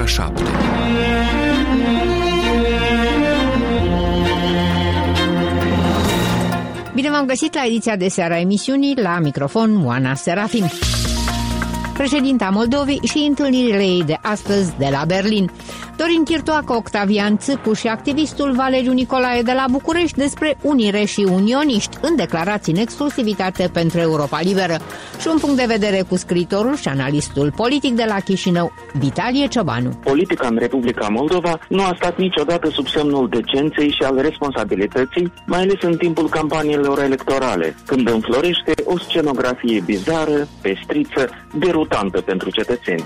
ora 7. Bine v-am găsit la ediția de seară a emisiunii, la microfon Oana Serafim. Președinta Moldovei și întâlnirile ei de astăzi de la Berlin. Dorin Chirtoacă, Octavian Țâcu și activistul Valeriu Nicolae de la București despre unire și unioniști în declarații în exclusivitate pentru Europa Liberă. Și un punct de vedere cu scriitorul și analistul politic de la Chișinău, Vitalie Ciobanu. Politica în Republica Moldova nu a stat niciodată sub semnul decenței și al responsabilității, mai ales în timpul campaniilor electorale, când înflorește o scenografie bizară, pestriță, derutantă pentru cetățeni.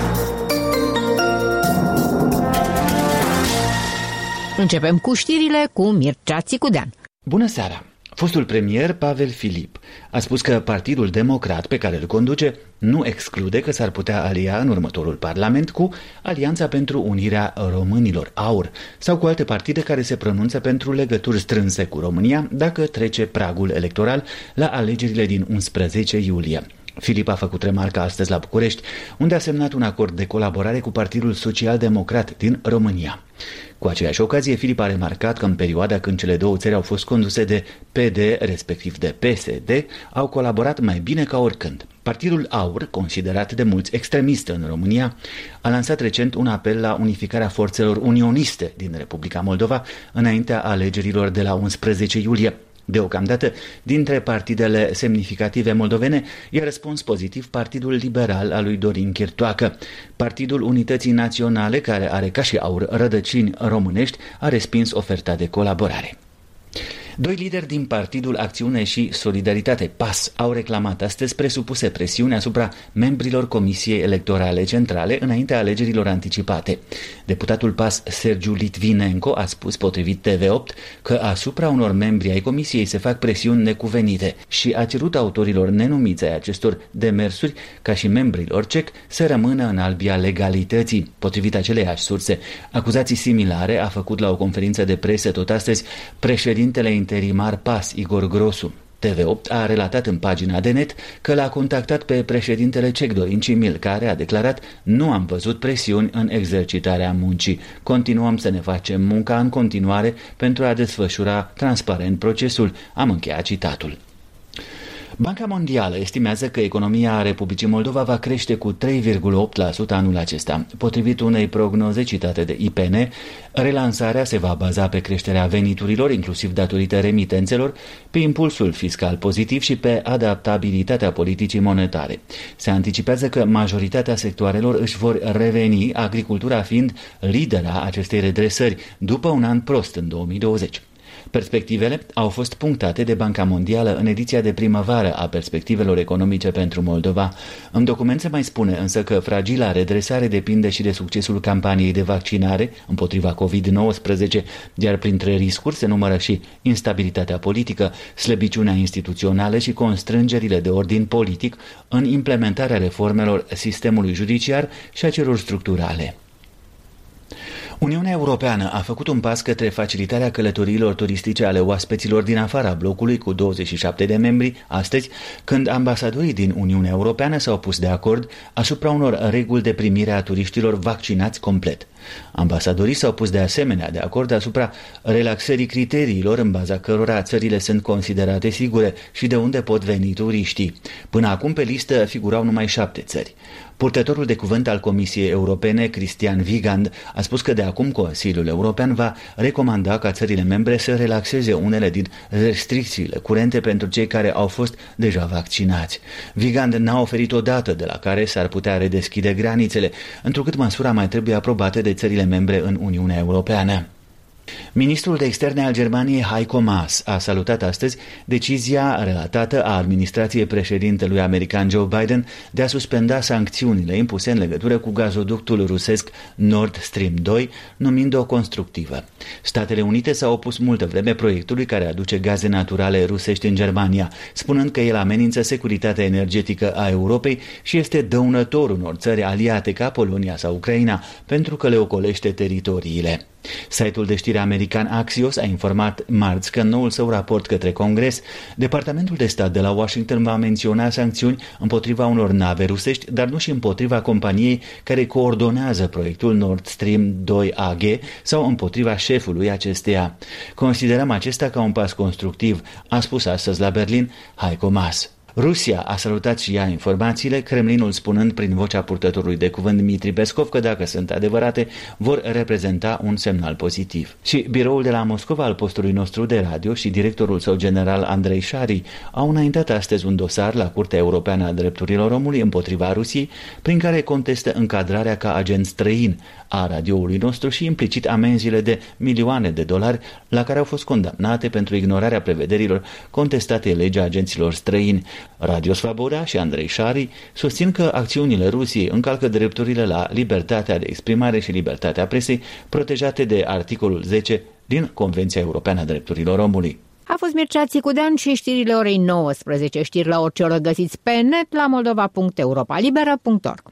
Începem cu știrile cu Mircea Țicudean. Bună seara! Fostul premier Pavel Filip a spus că Partidul Democrat pe care îl conduce nu exclude că s-ar putea alia în următorul parlament cu Alianța pentru Unirea Românilor, AUR, sau cu alte partide care se pronunță pentru legături strânse cu România dacă trece pragul electoral la alegerile din 11 iulie. Filip a făcut remarca astăzi la București, unde a semnat un acord de colaborare cu Partidul Social-Democrat din România. Cu aceeași ocazie, Filip a remarcat că în perioada când cele două țări au fost conduse de PD, respectiv de PSD, au colaborat mai bine ca oricând. Partidul AUR, considerat de mulți extremist în România, a lansat recent un apel la unificarea forțelor unioniste din Republica Moldova înaintea alegerilor de la 11 iulie. Deocamdată, dintre partidele semnificative moldovene, i-a răspuns pozitiv Partidul Liberal al lui Dorin Chirtoacă. Partidul Unității Naționale, care are ca și AUR rădăcini românești, a respins oferta de colaborare. Doi lideri din Partidul Acțiune și Solidaritate, PAS, au reclamat astăzi presupuse presiuni asupra membrilor Comisiei Electorale Centrale înaintea alegerilor anticipate. Deputatul PAS Sergiu Litvinenko a spus, potrivit TV8, că asupra unor membri ai Comisiei se fac presiuni necuvenite și a cerut autorilor nenumiți ai acestor demersuri, ca și membrilor CEC, să rămână în albia legalității. Potrivit aceleiași surse, acuzații similare a făcut la o conferință de presă tot astăzi președintele interimar PAS, Igor Grosu. TV8 a relatat în pagina de net că l-a contactat pe președintele cec Dorin Cimil, care a declarat: "Nu am văzut presiuni în exercitarea muncii. Continuăm să ne facem munca în continuare pentru a desfășura transparent procesul." Am încheiat citatul. Banca Mondială estimează că economia Republicii Moldova va crește cu 3,8% anul acesta. Potrivit unei prognoze citate de IPN, relansarea se va baza pe creșterea veniturilor, inclusiv datorită remitențelor, pe impulsul fiscal pozitiv și pe adaptabilitatea politicii monetare. Se anticipează că majoritatea sectoarelor își vor reveni, agricultura fiind lidera acestei redresări, după un an prost în 2020. Perspectivele au fost punctate de Banca Mondială în ediția de primăvară a perspectivelor economice pentru Moldova. În document se mai spune însă că fragila redresare depinde și de succesul campaniei de vaccinare împotriva COVID-19, iar printre riscuri se numără și instabilitatea politică, slăbiciunea instituțională și constrângerile de ordin politic în implementarea reformelor sistemului judiciar și a celor structurale. Uniunea Europeană a făcut un pas către facilitarea călătoriilor turistice ale oaspeților din afara blocului cu 27 de membri astăzi, când ambasadorii din Uniunea Europeană s-au pus de acord asupra unor reguli de primire a turiștilor vaccinați complet. Ambasadorii s-au pus de asemenea de acord asupra relaxării criteriilor în baza cărora țările sunt considerate sigure și de unde pot veni turiștii. Până acum pe listă figurau numai 7 țări. Purtătorul de cuvânt al Comisiei Europene, Cristian Wigand, a spus că de acum Consiliul European va recomanda ca țările membre să relaxeze unele din restricțiile curente pentru cei care au fost deja vaccinați. Wigand n-a oferit o dată de la care s-ar putea redeschide granițele, întrucât măsura mai trebuie aprobată de țările membre în Uniunea Europeană. Ministrul de Externe al Germaniei Heiko Maas a salutat astăzi decizia relatată a administrației președintelui american Joe Biden de a suspenda sancțiunile impuse în legătură cu gazoductul rusesc Nord Stream 2, numind-o constructivă. Statele Unite s-au opus multă vreme proiectului care aduce gaze naturale rusești în Germania, spunând că el amenință securitatea energetică a Europei și este dăunător unor țări aliate ca Polonia sau Ucraina, pentru că le ocolește teritoriile. Site-ul de știri american Axios a informat marți că în noul său raport către Congres, Departamentul de Stat de la Washington va menționa sancțiuni împotriva unor nave rusești, dar nu și împotriva companiei care coordonează proiectul Nord Stream 2 AG sau împotriva șefului acesteia. Considerăm acesta ca un pas constructiv, a spus astăzi la Berlin Heiko Maas. Rusia a salutat și ea informațiile, Kremlinul spunând prin vocea purtătorului de cuvânt Dmitri Peskov că dacă sunt adevărate, vor reprezenta un semnal pozitiv. Și biroul de la Moscova al postului nostru de radio și directorul său general Andrei Shari au înaintat astăzi un dosar la Curtea Europeană a Drepturilor Omului împotriva Rusiei, prin care contestă încadrarea ca agent străin a radioului nostru și implicit amenziile de milioane de dolari la care au fost condamnate pentru ignorarea prevederilor contestate legea agenților străini. Radio Svoboda și Andrei Shari susțin că acțiunile Rusiei încalcă drepturile la libertatea de exprimare și libertatea presei protejate de articolul 10 din Convenția Europeană a Drepturilor Omului. A fost Mircea Țicudean și știrile orei 19. Știri la orice oră găsiți pe net la moldova.europalibera.org.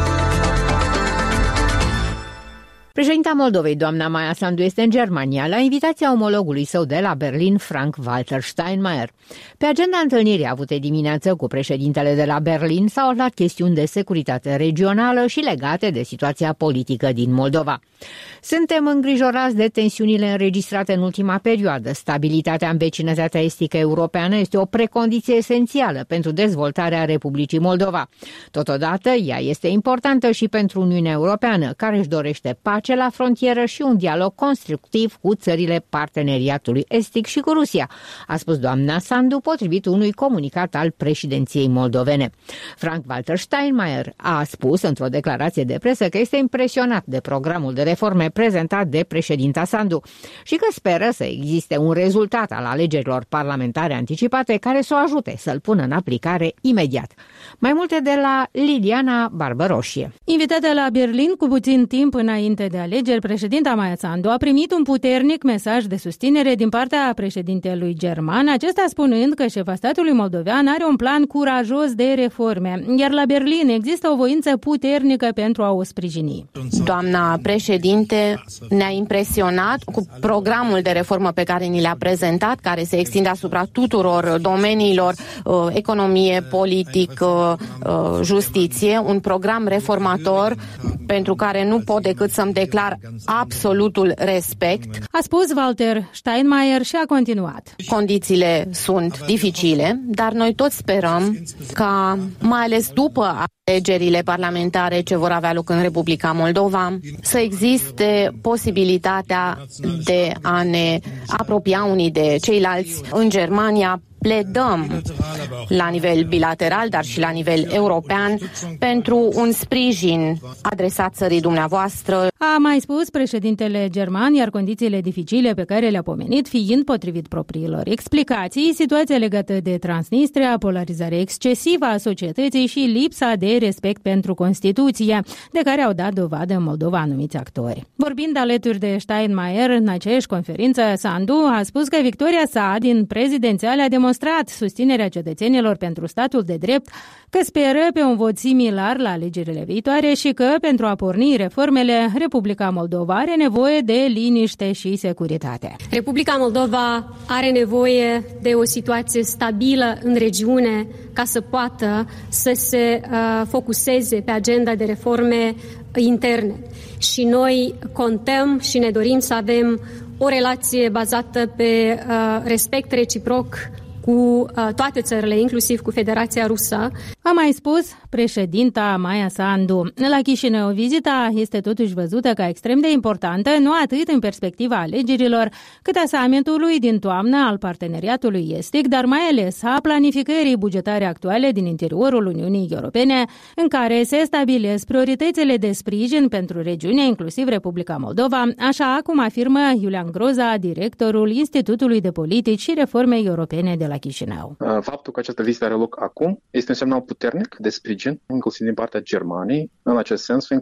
Președinta Moldovei, doamna Maia Sandu, este în Germania la invitația omologului său de la Berlin, Frank-Walter Steinmeier. Pe agenda întâlnirii avute dimineață cu președintele de la Berlin s-au luat chestiuni de securitate regională și legate de situația politică din Moldova. Suntem îngrijorați de tensiunile înregistrate în ultima perioadă. Stabilitatea în vecinătatea estică europeană este o precondiție esențială pentru dezvoltarea Republicii Moldova. Totodată, ea este importantă și pentru Uniunea Europeană, care își dorește pace la frontieră și un dialog constructiv cu țările parteneriatului estic și cu Rusia, a spus doamna Sandu, potrivit unui comunicat al președinției moldovene. Frank-Walter Steinmeier a spus într-o declarație de presă că este impresionat de programul de reforme prezentat de președinta Sandu și că speră să existe un rezultat al alegerilor parlamentare anticipate care să o ajute să-l pună în aplicare imediat. Mai multe de la Liliana Barbăroșie. Invitată la Berlin cu puțin timp înainte de alegeri, președinta Maia Sandu a primit un puternic mesaj de susținere din partea președintelui german, acesta spunând că șefa statului moldovean are un plan curajos de reforme, iar la Berlin există o voință puternică pentru a o sprijini. Doamna președinte ne-a impresionat cu programul de reformă pe care ni le-a prezentat, care se extinde asupra tuturor domeniilor, economie, politică, justiție, un program reformator pentru care nu pot decât să-mi declar absolutul respect. A spus Walter Steinmeier și a continuat. Condițiile sunt dificile, dar noi toți sperăm ca, mai ales după alegerile parlamentare ce vor avea loc în Republica Moldova, să existe posibilitatea de a ne apropia unii de ceilalți. În Germania pledăm la nivel bilateral, dar și la nivel european, pentru un sprijin adresat țării dumneavoastră. A mai spus președintele german, iar condițiile dificile pe care le-a pomenit fiind, potrivit propriilor explicații, situația legată de Transnistria, polarizarea excesivă a societății și lipsa de respect pentru Constituție, de care au dat dovadă în Moldova anumiți actori. Vorbind alături de Steinmeier în aceeași conferință, Sandu a spus că victoria sa din prezidențiale a demonstrat susținerea cetățenilor pentru statul de drept, că speră pe un vot similar la alegerile viitoare și că, pentru a porni reformele, Republica Moldova are nevoie de liniște și securitate. Republica Moldova are nevoie de o situație stabilă în regiune ca să poată să se focuseze pe agenda de reforme interne. Și noi contăm și ne dorim să avem o relație bazată pe respect reciproc cu toate țările, inclusiv cu Federația Rusă. A mai spus președinta Maia Sandu. La Chișinău, vizita este totuși văzută ca extrem de importantă, nu atât în perspectiva alegerilor, cât a summitului din toamnă al parteneriatului estic, dar mai ales a planificării bugetare actuale din interiorul Uniunii Europene, în care se stabilesc prioritățile de sprijin pentru regiunea, inclusiv Republica Moldova, așa cum afirmă Iulian Groza, directorul Institutului de Politici și Reforme Europene de la Chișinău. Faptul că această vizită are loc acum este un semnal puternic de sprijin, inclusiv din partea Germaniei, în acest sens, fiindcă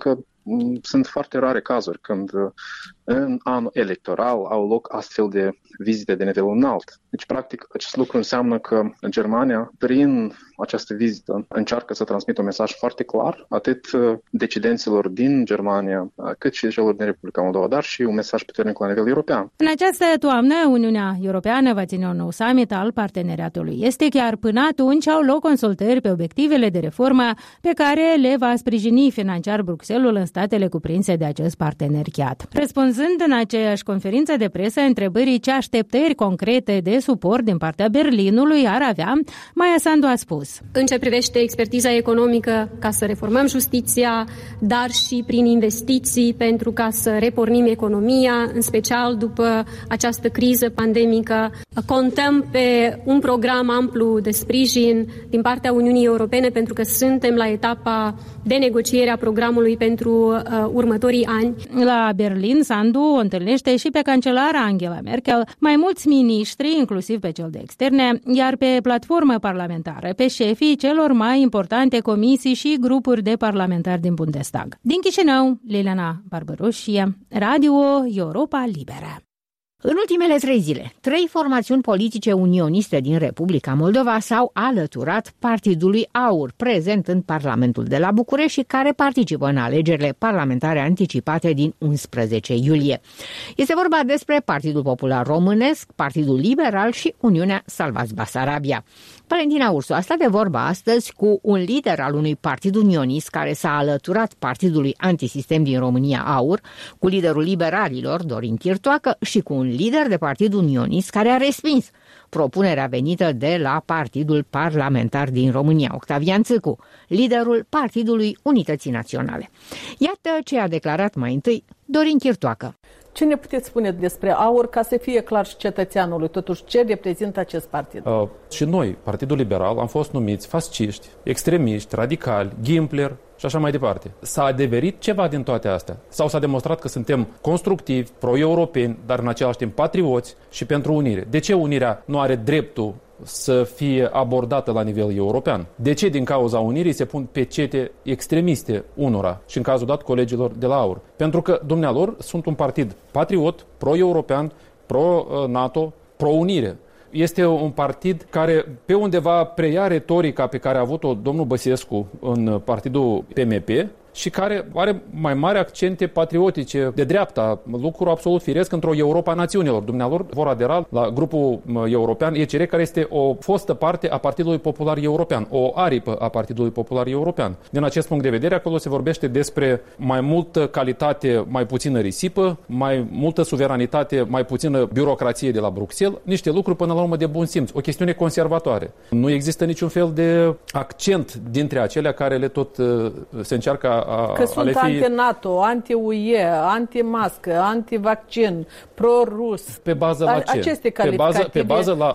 sunt foarte rare cazuri când în anul electoral au loc astfel de vizite de nivel înalt. Deci, practic, acest lucru înseamnă că Germania, prin această vizită, încearcă să transmită un mesaj foarte clar, atât decidenților din Germania, cât și celor din Republica Moldova, dar și un mesaj puternic la nivel european. În această toamnă, Uniunea Europeană va ține un nou summit al parteneriatului estic, iar până atunci au loc consultări pe obiectivele de reformă pe care le va sprijini financiar Bruxelles în statele cuprinse de acest parteneriat. Răspunzând în aceeași conferință de presă întrebării ce așteptări concrete de suport din partea Berlinului ar avea, Maia Sandu a spus: în ce privește expertiza economică, ca să reformăm justiția, dar și prin investiții pentru ca să repornim economia, în special după această criză pandemică. Contăm pe un program amplu de sprijin din partea Uniunii Europene pentru că suntem la etapa de negociere a programului pentru următorii ani. La Berlin, Sandu o întâlnește și pe cancelara Angela Merkel, mai mulți miniștri, inclusiv pe cel de externe, iar pe platformă parlamentară, pe șefii celor mai importante comisii și grupuri de parlamentari din Bundestag. Din Chișinău, Liliana Barbaroșie, Radio Europa Liberă. În ultimele 3 zile, 3 formațiuni politice unioniste din Republica Moldova s-au alăturat Partidului AUR, prezent în Parlamentul de la București și care participă în alegerile parlamentare anticipate din 11 iulie. Este vorba despre Partidul Popular Românesc, Partidul Liberal și Uniunea Salvați Basarabia. Valentina Ursu a stat de vorbă astăzi cu un lider al unui partid unionist care s-a alăturat Partidului Antisistem din România AUR, cu liderul liberalilor Dorin Chirtoacă și cu un lider de partid unionist care a respins propunerea venită de la Partidul Parlamentar din România, Octavian Țâcu, liderul Partidului Unității Naționale. Iată ce a declarat mai întâi Dorin Chirtoacă. Ce ne puteți spune despre AUR ca să fie clar și cetățeanului, totuși, ce reprezintă acest partid? Și noi, Partidul Liberal, am fost numiți fasciști, extremiști, radicali, Gimpler și așa mai departe. S-a adeverit ceva din toate astea? Sau s-a demonstrat că suntem constructivi, pro-europeni, dar în același timp patrioți și pentru unire? De ce unirea nu are dreptul să fie abordată la nivel european? De ce din cauza unirii se pun pecete extremiste unora și în cazul dat colegilor de la AUR? Pentru că dumnealor sunt un partid patriot, pro-european, pro-NATO, pro-unire. Este un partid care pe undeva preia retorica pe care a avut-o domnul Băsescu în partidul PMP și care are mai mari accente patriotice de dreapta, lucru absolut firesc într-o Europa națiunilor. Dumnealor vor adera la grupul european ECR, care este o fostă parte a Partidului Popular European, o aripă a Partidului Popular European. Din acest punct de vedere, acolo se vorbește despre mai multă calitate, mai puțină risipă, mai multă suveranitate, mai puțină birocrație de la Bruxelles, niște lucruri până la urmă de bun simț, o chestiune conservatoare. Nu există niciun fel de accent dintre acelea care le tot se încearcă că sunt anti-NATO, anti-UE, anti-mască, anti-vaccin, pro-rus. Pe bază la ce? Aceste pe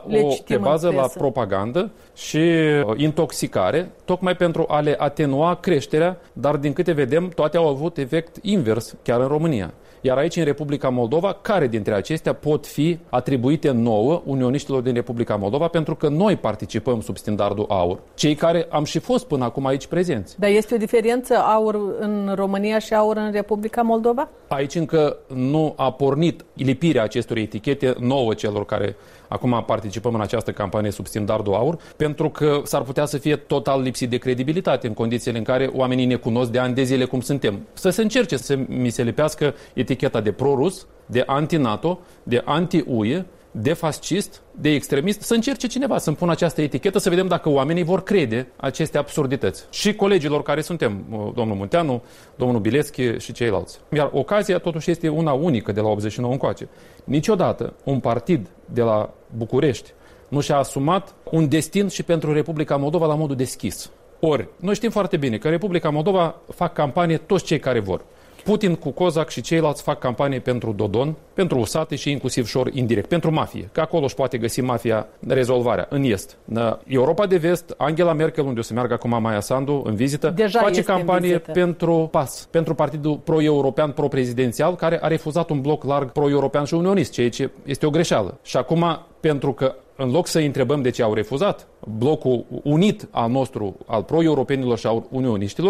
bază la propagandă și intoxicare, tocmai pentru a le atenua creșterea, dar din câte vedem, toate au avut efect invers, chiar în România. Iar aici, în Republica Moldova, care dintre acestea pot fi atribuite nouă unioniștilor din Republica Moldova, pentru că noi participăm sub standardul AUR, cei care am și fost până acum aici prezenți. Dar este o diferență AUR în România și AUR în Republica Moldova? Aici încă nu a pornit lipirea acestor etichete nouă celor care acum participăm în această campanie sub standardul AUR, pentru că s-ar putea să fie total lipsit de credibilitate în condițiile în care oamenii ne cunosc de ani de zile cum suntem. Să se încerce să mi se lipească eticheta de pro-rus, de anti-NATO, de anti-UE, de fascist, de extremist, să încerce cineva să-mi pună această etichetă, să vedem dacă oamenii vor crede aceste absurdități. Și colegilor care suntem, domnul Munteanu, domnul Bileschi și ceilalți. Iar ocazia totuși este una unică de la 89 încoace. Niciodată un partid de la București nu și-a asumat un destin și pentru Republica Moldova la modul deschis. Ori, noi știm foarte bine că Republica Moldova fac campanie toți cei care vor. Putin cu Cozac și ceilalți fac campanie pentru Dodon, pentru USAT și inclusiv șor indirect, pentru mafie, că acolo își poate găsi mafia rezolvarea, în est. În Europa de vest, Angela Merkel, unde o să meargă acum Maia Sandu în vizită, deja face campanie pentru PAS, pentru Partidul Pro-European, Pro-Prezidențial, care a refuzat un bloc larg pro-european și unionist, ceea ce este o greșeală. Și acum, pentru că în loc să întrebăm de ce au refuzat, blocul unit al nostru, al pro-europenilor și al unioniștilor,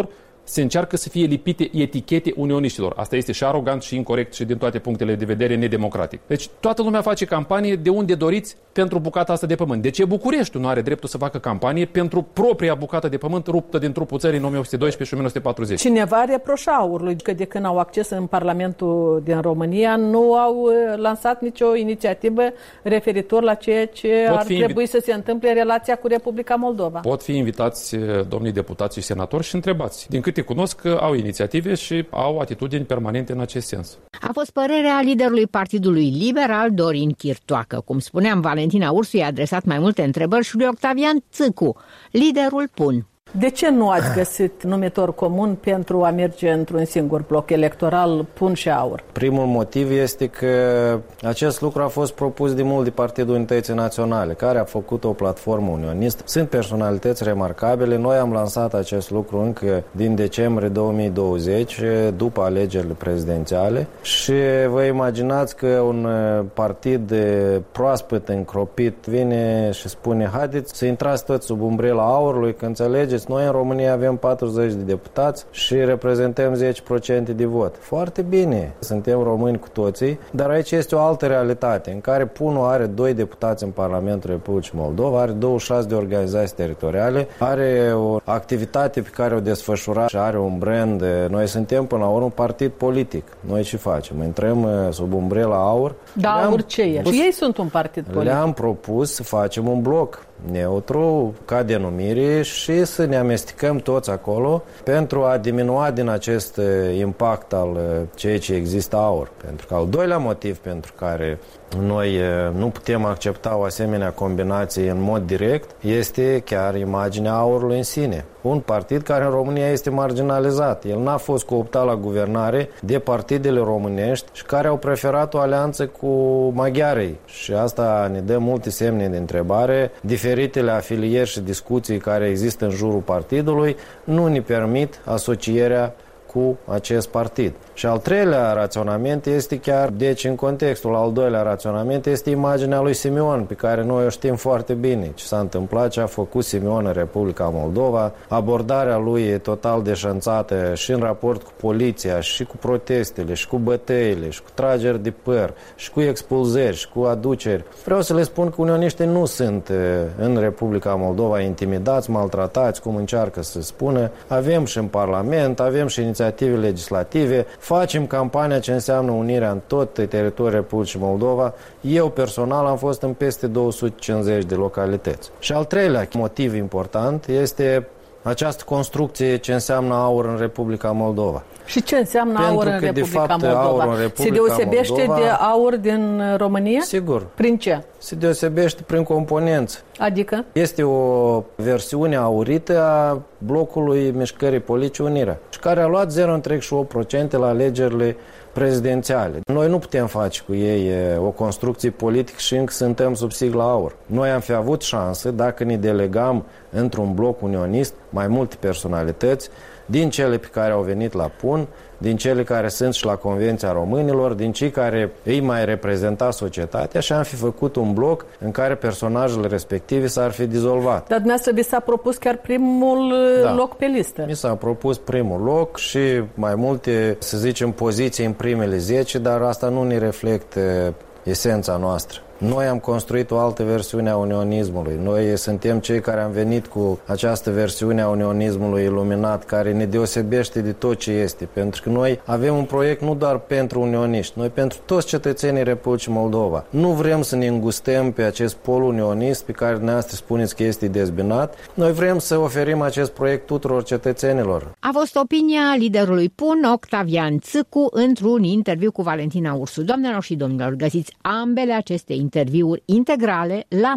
se încearcă să fie lipite etichete unioniștilor. Asta este și arogant și incorect și din toate punctele de vedere nedemocratic. Deci toată lumea face campanie de unde doriți pentru bucata asta de pământ. De ce Bucureștiul nu are dreptul să facă campanie pentru propria bucată de pământ ruptă din trupul țării în 1812 și 1940? Cineva reproșa Aurului că de când au acces în Parlamentul din România nu au lansat nicio inițiativă referitor la ceea ce ar trebui să se întâmple în relația cu Republica Moldova. Pot fi invitați domnii deputați și senatori și întrebați. Din câte cunosc, au inițiative și au atitudini permanente în acest sens. A fost părerea liderului Partidului Liberal, Dorin Chirtoacă. Cum spuneam, Valentina Ursu i-a adresat mai multe întrebări și lui Octavian Țâcu, liderul PUN. De ce nu ați găsit numitor comun pentru a merge într-un singur bloc electoral, PUN și AUR? Primul motiv este că acest lucru a fost propus de mult de Partidul Unității Naționale, care a făcut o platformă unionistă. Sunt personalități remarcabile. Noi am lansat acest lucru încă din decembrie 2020, după alegerile prezidențiale, și vă imaginați că un partid proaspăt încropit vine și spune: haideți să intrați toți sub umbrela AUR-ului, că înțelegeți, noi în România avem 40 de deputați și reprezentăm 10% de vot. Foarte bine, suntem români cu toții, dar aici este o altă realitate în care PUN-ul are 2 deputați în Parlamentul Republicii Moldova, are 26 de organizații teritoriale, are o activitate pe care o desfășura și are un brand. Noi suntem până la urmă un partid politic. Noi ce facem? Intrăm sub umbrela AUR. Da, AUR ce e? Și ei sunt un partid politic. Le-am propus să facem un bloc neutru ca denumire și să ne amestecăm toți acolo pentru a diminua din acest impact al ceea ce există AUR. Pentru că al doilea motiv pentru care noi nu putem accepta o asemenea combinație în mod direct este chiar imaginea AUR-ului în sine. Un partid care în România este marginalizat. El n-a fost cooptat la guvernare de partidele românești și care au preferat o alianță cu maghiarii. Și asta ne dă multe semne de întrebare. Diferitele afilieri și discuții care există în jurul partidului nu ne permit asocierea cu acest partid. Și al treilea raționament este chiar, deci în contextul al doilea raționament, este imaginea lui Simeon, pe care noi o știm foarte bine ce s-a întâmplat, ce a făcut Simeon în Republica Moldova, abordarea lui e total deșanțată și în raport cu poliția, și cu protestele, și cu bătăile, și cu trageri de păr, și cu expulzări, și cu aduceri. Vreau să le spun că unioniștii nu sunt în Republica Moldova intimidați, maltratați, cum încearcă să spună. Avem și în Parlament, avem și inițiative legislative, facem campania ce înseamnă unirea în tot teritoriul Republicii Moldova. Eu personal am fost în peste 250 de localități. Și al treilea motiv important este această construcție ce înseamnă AUR în Republica Moldova. Și ce înseamnă AUR în Republica Moldova? Se deosebește de AUR din România? Sigur. Prin ce? Se deosebește prin componenți. Adică? Este o versiune aurită a blocului Mișcării Politice Unirea, și care a luat 0,8% la alegerile prezidențiale. Noi nu putem face cu ei o construcție politică și încă suntem sub sigla AUR. Noi am fi avut șansă, dacă ne delegam într-un bloc unionist mai multe personalități, din cele pe care au venit la PUN, din cele care sunt și la Convenția Românilor, din cei care îi mai reprezenta societatea, și am fi făcut un bloc în care personajele respective s-ar fi dizolvat. Dar dumneavoastră vi s-a propus chiar primul loc pe listă. Mi s-a propus primul loc și mai multe, să zicem, poziții în primele 10, dar asta nu ne reflectă esența noastră. Noi am construit o altă versiune a unionismului. Noi suntem cei care am venit cu această versiune a unionismului iluminat, care ne deosebește de tot ce este. Pentru că noi avem un proiect nu doar pentru unioniști, noi pentru toți cetățenii Republicii Moldova. Nu vrem să ne îngustăm pe acest pol unionist pe care dumneavoastră spuneți că este dezbinat. Noi vrem să oferim acest proiect tuturor cetățenilor. A fost opinia liderului PUN, Octavian Țâcu, într-un interviu cu Valentina Ursu. Doamnelor și domnilor, găsiți ambele aceste interviuri integrale la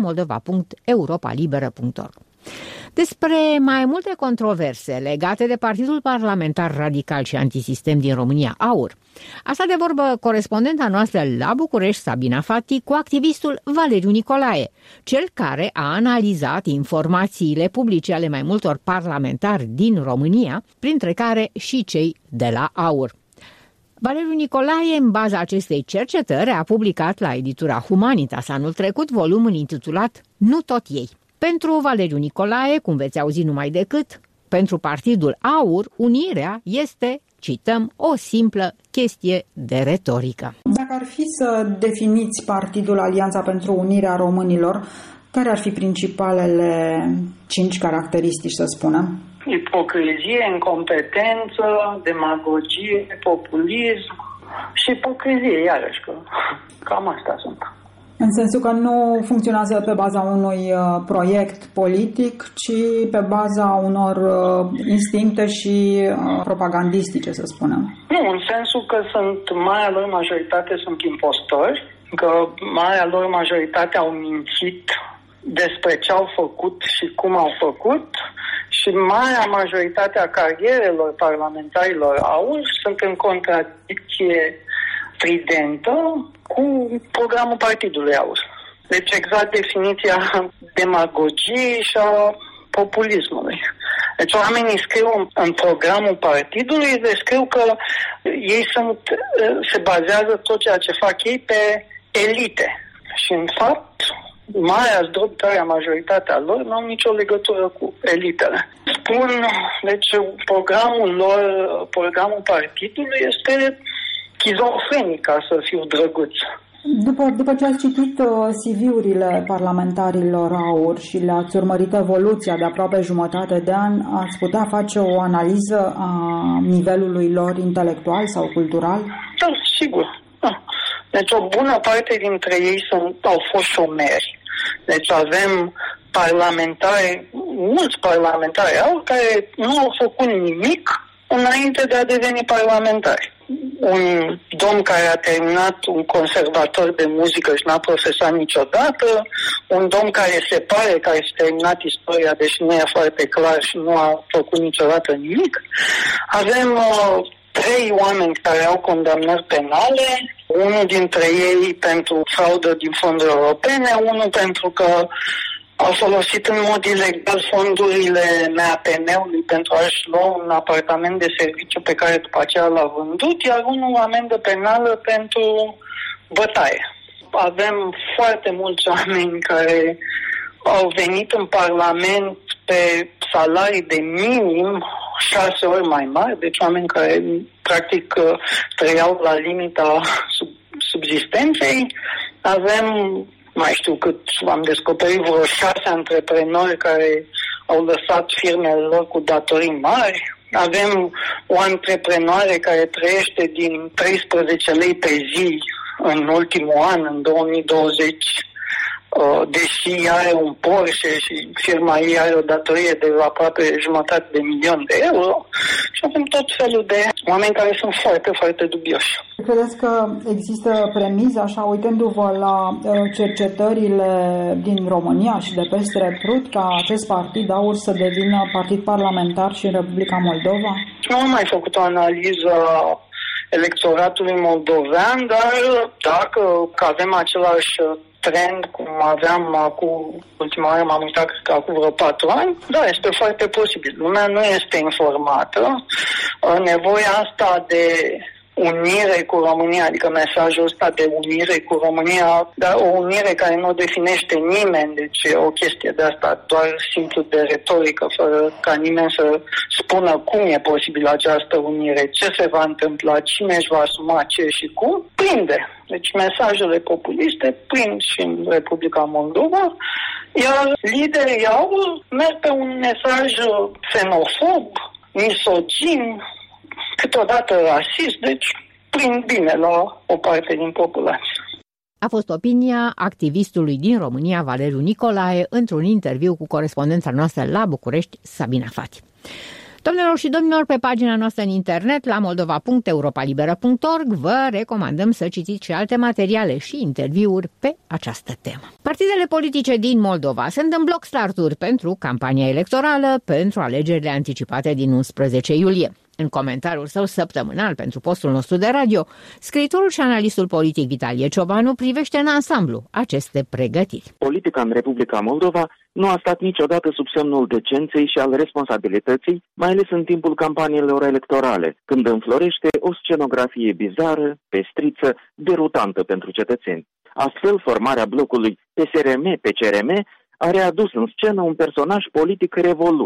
moldova.europalibera.org. Despre mai multe controverse legate de Partidul Parlamentar Radical și Antisistem din România, AUR, a stat de vorbă corespondenta noastră la București, Sabina Fati, cu activistul Valeriu Nicolae, cel care a analizat informațiile publice ale mai multor parlamentari din România, printre care și cei de la AUR. Valeriu Nicolae, în baza acestei cercetări, a publicat la editura Humanitas anul trecut volumul intitulat Nu tot ei. Pentru Valeriu Nicolae, cum veți auzi numai decât, Pentru Partidul AUR, unirea este, cităm, o simplă chestie de retorică. Dacă ar fi să definiți Partidul Alianța pentru Unirea Românilor, care ar fi principalele 5 caracteristici, să spunem? Ipocrizie, incompetență, demagogie, populism și ipocrizie, iarăși, că cam astea sunt. În sensul că nu funcționează pe baza unui proiect politic, ci pe baza unor instincte și propagandistice, să spunem. Nu, în sensul că marea lor majoritate sunt impostori, că marea lor majoritate au mințit despre ce au făcut și cum au făcut și marea majoritate a carierelor parlamentarilor AUR sunt în contradicție tridentă cu programul partidului AUR. Deci exact definiția demagogiei și a populismului. Deci oamenii scriu în programul partidului, scriu că ei se bazează tot ceea ce fac ei pe elite. Și în fapt, marea zdrobitare a majoritatea lor nu au nicio legătură cu elitele. Spun, deci programul partidului este schizofrenic, ca să fiu drăguț. După ce ați citit CV-urile parlamentarilor AUR și le-ați urmărit evoluția de aproape jumătate de an, ați putea face o analiză a nivelului lor intelectual sau cultural? Da, sigur. Da. Deci o bună parte dintre ei au fost șomeri. Deci avem mulți parlamentari care nu au făcut nimic înainte de a deveni parlamentari. Un domn care a terminat un conservator de muzică și n-a profesat niciodată, un domn care se pare că a terminat istoria, deși nu e foarte clar și nu a făcut niciodată nimic. Avem 3 oameni care au condamnări penale, unul dintre ei pentru fraudă din fonduri europene, unul pentru că au folosit în mod ilegal fondurile MAPN-ului pentru a-și lua un apartament de serviciu pe care după aceea l-a vândut, iar unul amendă penală pentru bătaie. Avem foarte mulți oameni care au venit în Parlament pe salarii de minim 6 ori mai mari, deci oameni care practic trăiau la limita subzistenței. Avem, mai știu cât, am descoperit vreo 6 antreprenori care au lăsat firmele lor cu datorii mari. Avem o antreprenoare care trăiește din 13 lei pe zi în ultimul an, în 2020, deși are un Porsche și firma ei are o datorie de aproape $500.000 de euro. Și avem tot felul de oameni care sunt foarte, foarte dubioși. Credeți că există premiza, așa, uitându-vă la cercetările din România și de peste Prut, ca acest partid AUR să devină partid parlamentar și în Republica Moldova? Nu am mai făcut o analiză electoratului moldovean, dar dacă avem același trend cum aveam acum, ultima oară m-am uitat, cred că acum vreo 4 ani, da, este foarte posibil. Lumea nu este informată. Nevoia asta de unire cu România, adică mesajul ăsta de unire cu România, dar o unire care nu definește nimeni, deci e o chestie de asta, doar simplu de retorică, fără ca nimeni să spună cum e posibil această unire, ce se va întâmpla, cine își va asuma ce și cum, prinde. Deci mesajele populiste prind și în Republica Moldova, iar liderii au merg pe un mesaj xenofob, misogin, câteodată rasist, deci prind bine la o parte din populație. A fost opinia activistului din România, Valeriu Nicolae, într-un interviu cu corespondența noastră la București, Sabina Fati. Domnilor și domnilor, pe pagina noastră în internet, la moldova.europalibera.org, vă recomandăm să citiți și alte materiale și interviuri pe această temă. Partidele politice din Moldova sunt în bloc starturi pentru campania electorală pentru alegerile anticipate din 11 iulie. În comentariul său săptămânal pentru postul nostru de radio, scriitorul și analistul politic Vitalie Ciobanu privește în ansamblu aceste pregătiri. Politica în Republica Moldova nu a stat niciodată sub semnul decenței și al responsabilității, mai ales în timpul campaniilor electorale, când înflorește o scenografie bizară, pestriță, derutantă pentru cetățeni. Astfel, formarea blocului PSRM-PCRM a readus în scenă un personaj politic revolut,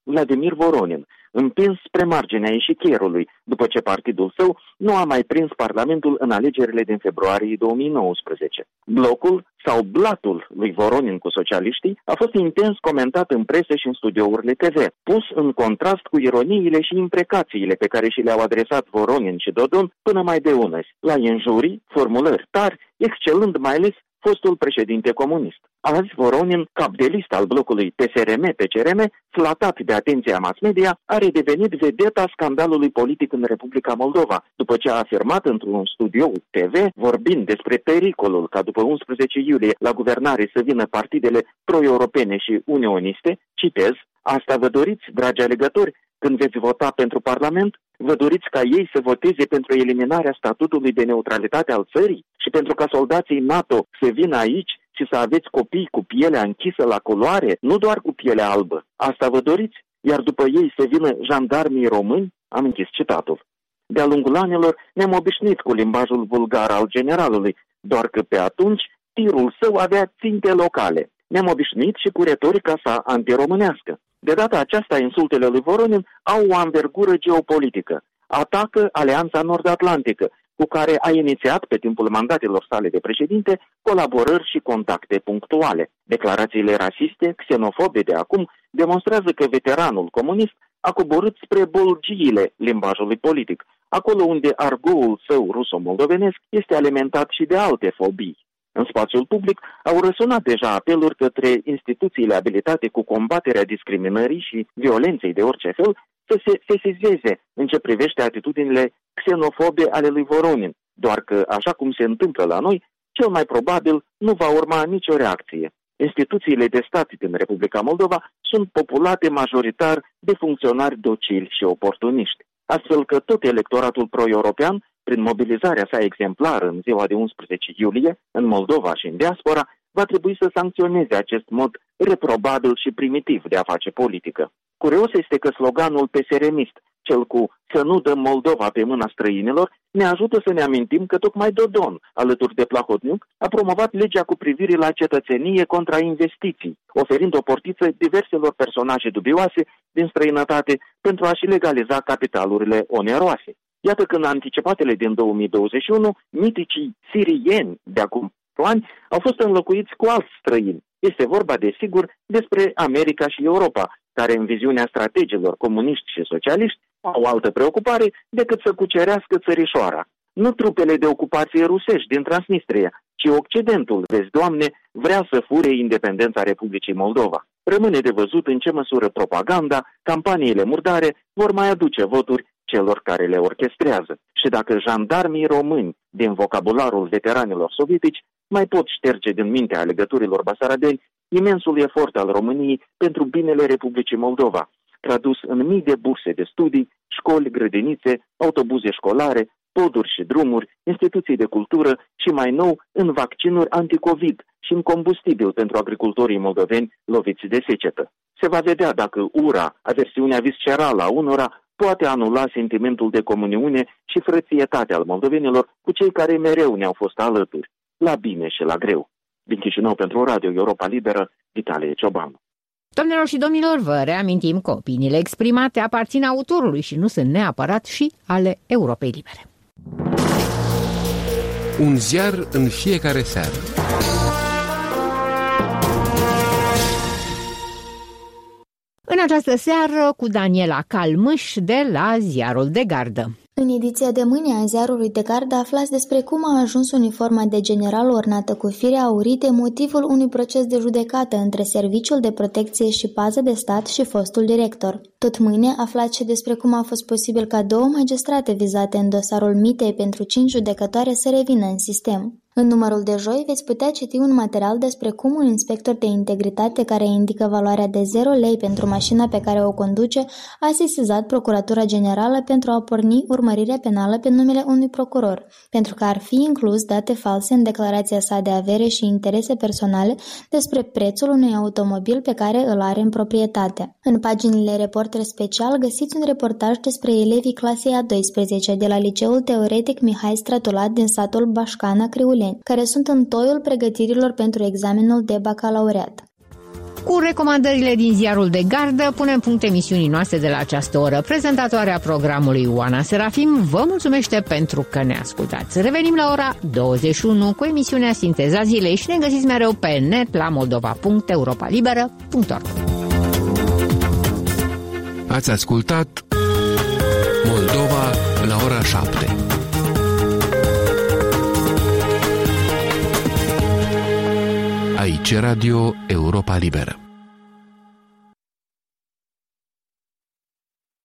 Vladimir Voronin, împins spre marginea eșichierului, după ce partidul său nu a mai prins Parlamentul în alegerile din februarie 2019. Blocul sau blatul lui Voronin cu socialiștii a fost intens comentat în presă și în studiourile TV, pus în contrast cu ironiile și imprecațiile pe care și le-au adresat Voronin și Dodon până mai de unăzi, la injurii, formulări tari, excelând mai ales fostul președinte comunist. Azi, Voronin, cap de listă al blocului PSRM-PCRM, flatat de atenția mass media, a redevenit vedeta scandalului politic în Republica Moldova, după ce a afirmat într-un studio TV, vorbind despre pericolul ca după 11 iulie la guvernare să vină partidele pro-europene și unioniste, citez, asta vă doriți, dragi alegători, când veți vota pentru Parlament? Vă doriți ca ei să voteze pentru eliminarea statutului de neutralitate al țării și pentru ca soldații NATO să vină aici și să aveți copii cu pielea închisă la culoare, nu doar cu pielea albă? Asta vă doriți? Iar după ei să vină jandarmii români? Am închis citatul. De-a lungul anilor ne-am obișnuit cu limbajul vulgar al generalului, doar că pe atunci tirul său avea ținte locale. Ne-am obișnuit și cu retorica sa antiromânească. De data aceasta, insultele lui Voronin au o anvergură geopolitică. Atacă Alianța Nord-Atlantică, cu care a inițiat pe timpul mandatelor sale de președinte colaborări și contacte punctuale. Declarațiile rasiste, xenofobe de acum demonstrează că veteranul comunist a coborât spre bolgiile limbajului politic, acolo unde argoul său ruso-moldovenesc este alimentat și de alte fobii. În spațiul public au răsunat deja apeluri către instituțiile abilitate cu combaterea discriminării și violenței de orice fel să se sesizeze în ce privește atitudinile xenofobe ale lui Voronin, doar că, așa cum se întâmplă la noi, cel mai probabil nu va urma nicio reacție. Instituțiile de stat din Republica Moldova sunt populate majoritar de funcționari docili și oportuniști, astfel că tot electoratul pro-european, prin mobilizarea sa exemplară în ziua de 11 iulie, în Moldova și în diaspora, va trebui să sancționeze acest mod reprobabil și primitiv de a face politică. Curios este că sloganul PSRMist, cel cu "să nu dăm Moldova pe mâna străinilor", ne ajută să ne amintim că tocmai Dodon, alături de Plahotniuc, a promovat legea cu privire la cetățenie contra investiții, oferind o portiță diverselor personaje dubioase din străinătate pentru a-și legaliza capitalurile oneroase. Iată că în anticipatele din 2021, miticii sirieni de acum ani au fost înlocuiți cu alți străini. Este vorba, desigur, despre America și Europa, care în viziunea strategilor comuniști și socialiști au altă preocupare decât să cucerească țărișoara. Nu trupele de ocupație rusești din Transnistria, ci Occidentul, vezi, Doamne, vrea să fure independența Republicii Moldova. Rămâne de văzut în ce măsură propaganda, campaniile murdare vor mai aduce voturi celor care le orchestrează. Și dacă jandarmii români din vocabularul veteranilor sovietici mai pot șterge din mintea alegătorilor basaradeni imensul efort al României pentru binele Republicii Moldova, tradus în mii de burse de studii, școli, grădinițe, autobuze școlare, poduri și drumuri, instituții de cultură și mai nou în vaccinuri anticovid și în combustibil pentru agricultorii moldoveni loviți de secetă. Se va vedea dacă ura, aversiunea viscerală a unora, poate anula sentimentul de comuniune și frățietate al moldovenilor cu cei care mereu ne-au fost alături, la bine și la greu. Din Chișinău pentru Radio Europa Liberă, Vitalie Ciobanu. Doamnelor și domnilor, vă reamintim că opiniile exprimate aparțin autorului și nu sunt neapărat și ale Europei Libere. Un ziar în fiecare seară. În această seară cu Daniela Calmâș de la Ziarul de Gardă. În ediția de mâine a Ziarului de Gardă aflați despre cum a ajuns uniforma de general ornată cu fire aurite motivul unui proces de judecată între Serviciul de Protecție și Pază de Stat și fostul director. Tot mâine aflați și despre cum a fost posibil ca 2 magistrate vizate în dosarul mitei pentru 5 judecătoare să revină în sistem. În numărul de joi veți putea citi un material despre cum un inspector de integritate care indică valoarea de 0 lei pentru mașina pe care o conduce a sesizat Procuratura Generală pentru a porni urmărirea penală pe numele unui procuror, pentru că ar fi inclus date false în declarația sa de avere și interese personale despre prețul unui automobil pe care îl are în proprietate. În paginile Reporter Special găsiți un reportaj despre elevii clasei a 12 de la Liceul Teoretic Mihai Stratulat din satul Bașcana, Criuleni, care sunt în toiul pregătirilor pentru examenul de bacalaureat. Cu recomandările din ziarul de gardă punem punct emisiunii noastre de la această oră. Prezentatoarea programului Oana Serafim vă mulțumește pentru că ne ascultați. Revenim la ora 21 cu emisiunea Sinteza Zilei și ne găsiți mereu pe net la moldova.europalibera.org. Ați ascultat Moldova la ora 7. Aici Radio Europa Liberă.